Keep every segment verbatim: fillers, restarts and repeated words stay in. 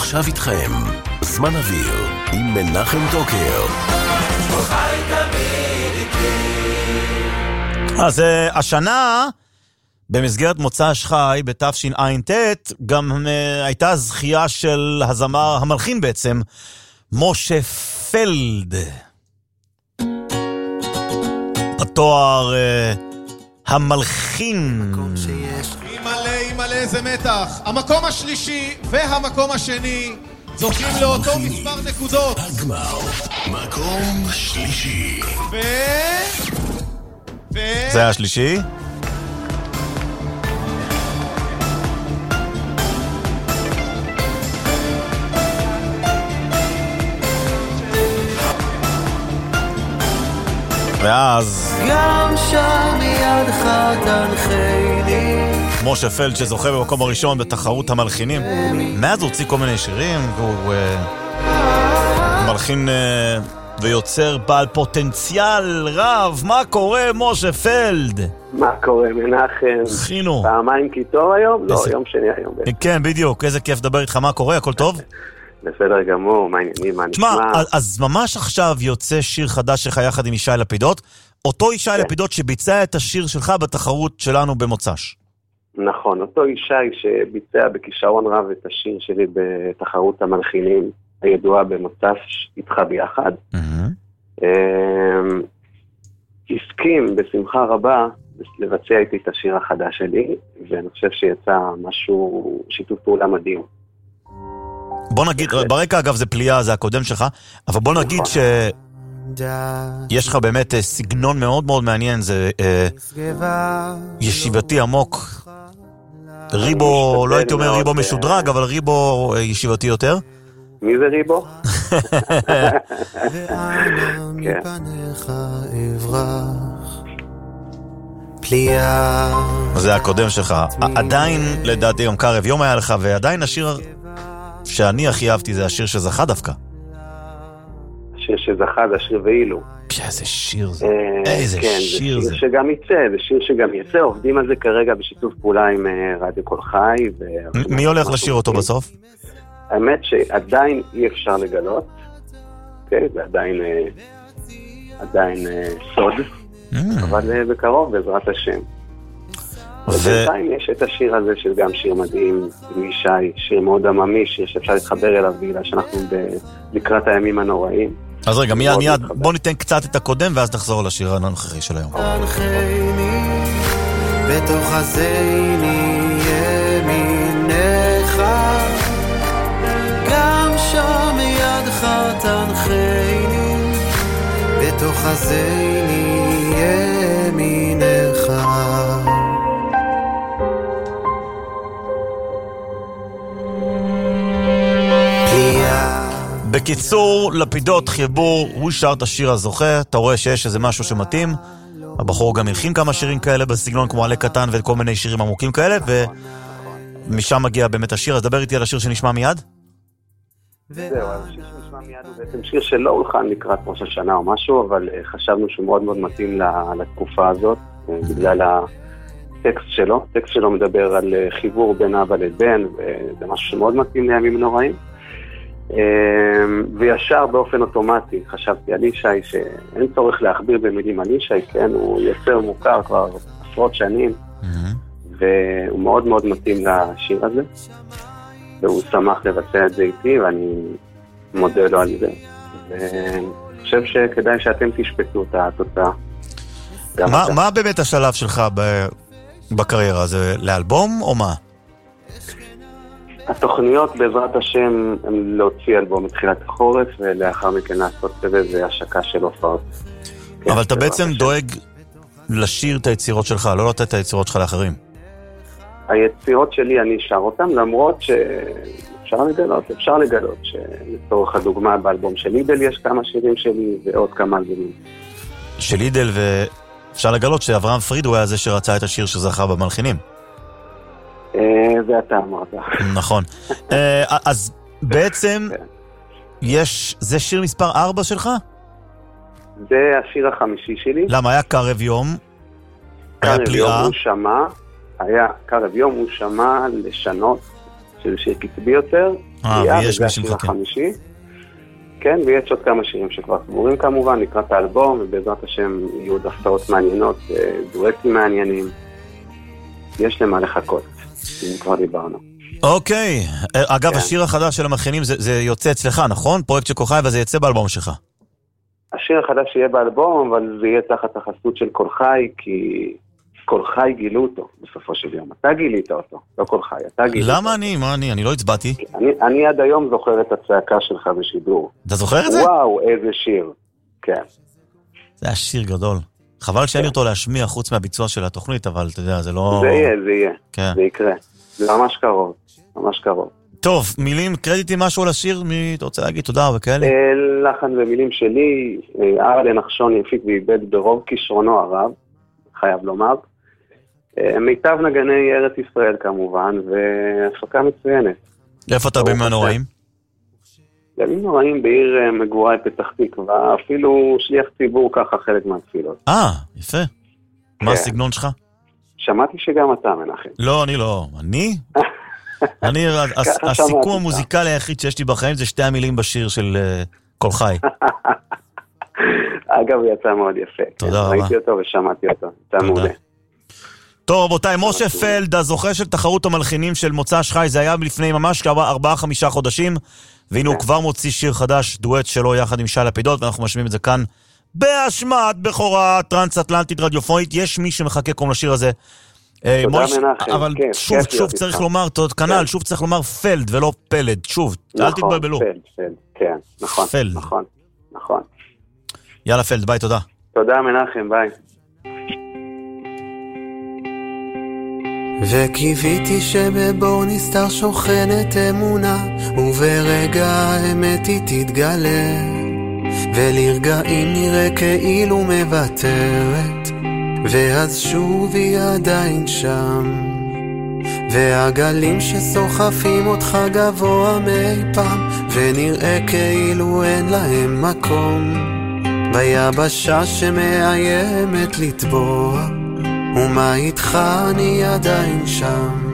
ועכשיו איתכם, זמן אוויר עם מנחם דוקר. אז השנה, במסגרת מוצ"ש חי, בתשע"ט, גם הייתה זכייה של הזמר המלחין בעצם, משה פלד. בתואר המלחין. מלא מלא איזה מתח. המקום השלישי והמקום השני זוכים לאותו מספר נקודות. הגמר, מקום שלישי. ו... ו... זה השלישי? ואז גם שם ידך תנחני. משה פלד שזוכה במקום הראשון בתחרות המלחינים. מאז הוא הוציא כל מיני שירים, והוא uh, מלחין uh, ויוצר בעל פוטנציאל רב. מה קורה, משה פלד? מה קורה, מנחם? חינו. פעמיים קיטור היום? לא, איזה... יום שני היום. כן, בדיוק. איזה כיף לדבר איתך. מה קורה? הכל טוב? בסדר גמור, מה העניינים, מה נשמע? תשמע, אז ממש עכשיו יוצא שיר חדש שלך יחד עם ישי לפידות. אותו ישי לפידות שביצע את השיר שלך בתחרות שלנו במוצ"ש. נכון, אותו ישי שביצע בכישרון רב את השיר שלי בתחרות המלחינים הידועה במוצ"ש איתך ביחד. הסכים בשמחה רבה לבצע איתי את השיר החדש שלי, ואני חושב שיצא משהו, שיתוף פעולה מדהים. בוא נגיד, ברקע אגב זה פליאה, זה הקודם שלך, אבל בוא נגיד שיש לך באמת סגנון מאוד מאוד מעניין, זה ישיבתי עמוק, ריבו, לא הייתי אומר ריבו משודרג, אבל ריבו ישיבתי יותר. מי זה ריבו? ואנה מפניך אברח פליאה. זה הקודם שלך, עדיין לדעתי גם קרב יום היה לך, ועדיין השיר שאני הכי אהבתי זה השיר שזכה דווקא. השיר שזכה זה השיר ואילו. איזה שיר זה, איזה שיר זה. זה שיר שגם יצא, זה שיר שגם יצא, עובדים על זה כרגע בשיתוף פעולה עם רדיו כל חי. מי הולך לשיר אותו בסוף? האמת שעדיין אי אפשר לגלות, זה עדיין עדיין סוד, אבל בקרוב בעזרת השם. ובינתיים יש את השיר הזה שגם שיר מדהים עם ישי, שיר מאוד עממי, שיר שאפשר להתחבר אליו בגלל שאנחנו לקראת הימים הנוראים. אז רגע, מיד מיד בוא ניתן קצת את הקודם ואז נחזור לשיר הנוכחי של היום. תנחני בתוך הזיני ימינך, גם שם ידך תנחני בתוך הזיני ימינך. בקיצור, לפידות חיבור, הוא שר את השיר הזוכה, אתה רואה שיש איזה משהו שמתאים, הבחור גם הלחין כמה שירים כאלה בסגנון כמו עלה קטן וכל מיני שירים עמוקים כאלה, ומשם מגיע באמת השיר. אז דבר איתי על השיר שנשמע מיד. זהו, השיר שנשמע מיד הוא בעצם שיר שלא הולחן לקראת ראש השנה או משהו, אבל חשבנו שהוא מאוד מאוד מתאים לתקופה הזאת, בגלל הטקסט שלו. הטקסט שלו מדבר על חיבור בין אבא לבן, וזה משהו שמאוד מתאים לימים נוראים. וישר באופן אוטומטי חשבתי על ישי שאין צורך להכביר במילים על ישי, כן, הוא יוצר מוכר כבר עשרות שנים, והוא מאוד מאוד מתאים לשיר הזה, והוא שמח לבצע את זה איתי ואני מודה לו על זה, ואני חושב שכדאי שאתם תשפטו את התוצאה. מה, מה באמת השלב שלך בקריירה? זה לאלבום או מה? התוכניות בעזרת השם הם להוציא אלבום מתחילת החורף, ולאחר מכן לעשות סבב והשקה של הופעות. אבל אתה בעצם דואג לשיר את היצירות שלך, לא לתת את היצירות שלך לאחרים. היצירות שלי אני שר אותם, למרות שאפשר לגלות, אפשר לגלות שלצורך הדוגמה באלבום של לידל יש כמה שירים שלי ועוד כמה אלבומים. של לידל, ואפשר לגלות שאברהם פריד הוא היה זה שרצה את השיר שזכה במלחינים. זה אתה אמרת. נכון. אז בעצם יש, זה שיר מספר ארבע שלך? זה השיר החמישי שלי. למה? היה קרב יום, קרב יום הוא שמע, היה קרב יום הוא שמע לשנות של שיר קצבי יותר, אה, ויש מי שמחכה. כן, ויש עוד כמה שירים שכבר סגורים כמובן, לקראת האלבום, ובעזרת השם יהיו עוד הפתעות מעניינות, דואטים מעניינים. יש למה לחכות, אם כבר דיברנו. אוקיי, אגב, השיר החדש של המכינים זה יוצא אצלך, נכון? פרויקט של כל חי, וזה יצא באלבום שלך. השיר החדש יהיה באלבום, אבל זה יהיה תחת החסות של כל חי, כי כל חי גילו אותו בסופו של יום. אתה גילית אותו, לא כל חי, אתה גילית. למה אני? מה אני? אני לא הצבעתי. אני עד היום זוכר את הצעקה שלך בשידור. אתה זוכר את זה? וואו, איזה שיר. כן. זה היה שיר גדול. חבל שאין אותו להשמיע חוץ מהביצוע של התוכנית, אבל אתה יודע, זה לא... זה יהיה, זה יהיה. זה יקרה. זה ממש קרוב. ממש קרוב. טוב, מילים, קרדיטים משהו על השיר? מי אתה רוצה להגיד תודה וכאלה? לחן ומילים שלי, ארלן נחשון יפיק ואיבד ברוב כישרונו הרב, חייב לומר. מיטב נגני ארץ ישראל כמובן, והפקה מצוינת. איפה אתה בימים הנוראים? בימים נוראים בעיר מגוריי פתח תקווה, אפילו שליח ציבור ככה חלק מהתפילות. אה, יפה. מה הסגנון שלך? שמעתי שגם אתה, מנחם. לא, אני לא. אני? אני, הסיכום המוזיקלי היחיד שיש לי בחיים זה שתי המילים בשיר של כל חי. אגב, הוא יצא מאוד יפה. תודה רבה. ראיתי אותו ושמעתי אותו. יצא מעולה. טוב, רבותיי, משה פלד, הזוכה של תחרות המלחינים של מוצ"ש חי, זה היה לפני ממש ארבעה חמישה חודשים, והנה הוא כבר מוציא שיר חדש, דואט שלו יחד עם שי לפידות, ואנחנו משמיעים את זה כאן בהשמעת בכורה טרנס-אטלנטית רדיופונית. יש מי שמחכה קום לשיר הזה. תודה מנחם. אבל שוב, שוב צריך לומר, כנ"ל, שוב צריך לומר פלד ולא פלד, שוב, אל תתבלבלו. פלד, פלד, כן, נכון, נכון, נכון. יאללה פלד, ביי, תודה. תודה מנחם, ביי. וקיוויתי שבבור נסתר שוכנת אמונה, וברגע האמת היא תתגלה, ולרגעים נראה כאילו מבטרת, ואז שוב היא עדיין שם, והגלים שסוחפים אותך גבוה מאי פעם, ונראה כאילו אין להם מקום, ביבשה שמאיימת לטבוע, ומה איתך אני עדיין שם.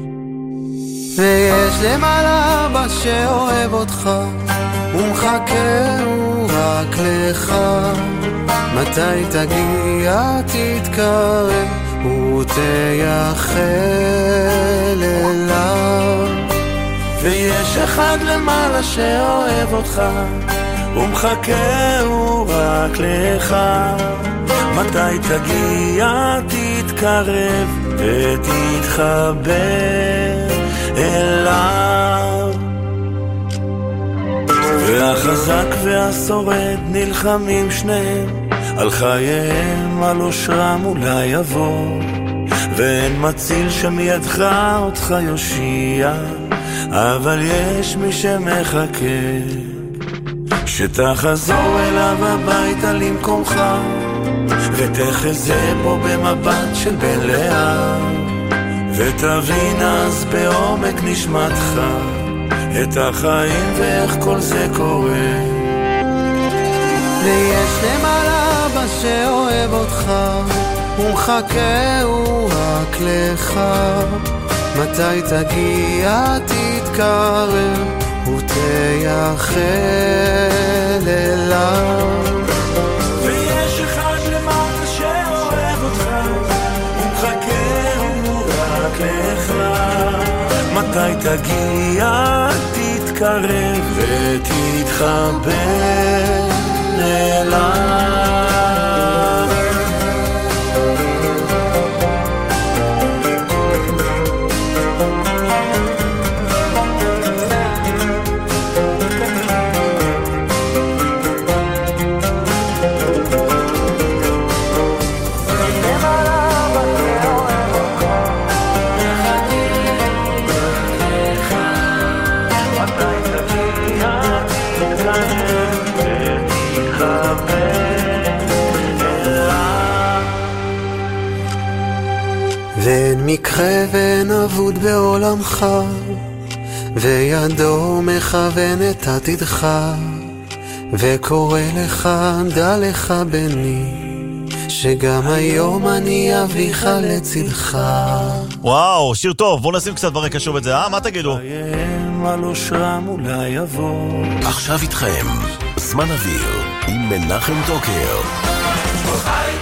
ויש למעלה אבא שאוהב אותך, ומחכה הוא רק לך, מתי תגיע תתקרב ותייחל אליו. ויש אחד למעלה שאוהב אותך, ומחכה הוא רק לך, מתי תגיע תתקרב ותתחבר אליו. והחזק והשורד נלחמים שניהם על חייהם, על אושרם אולי יבוא, ואין מציל שמידך אותך יושיע, אבל יש מי שמחכה שתחזור אליו הביתה למקומך, ותחזה בו במבט של בן לאה, ותבין אז בעומק נשמתך את החיים ואיך כל זה קורה. ויש למעלה אבא שאוהב אותך, ומחכה הוא רק לך, מתי תגיע תתקרב ותייחל אליו. ויש אחד למטה שאוהב אותך, ומחכה הוא רק לך, מתי תגיע תתקרב ותתחבר אליו. ואין מקרה ואין אבוד בעולמך, וידו מכוון את עתידך, וקורא לך דע לך בני, שגם היום אני אביך לצדך. וואו, שיר טוב, בואו נשים קצת ברקע שוב את זה, אה? מה תגידו? על אושרם אולי יבוא. עכשיו איתכם, זמן אוויר עם מנחם דוקר. חי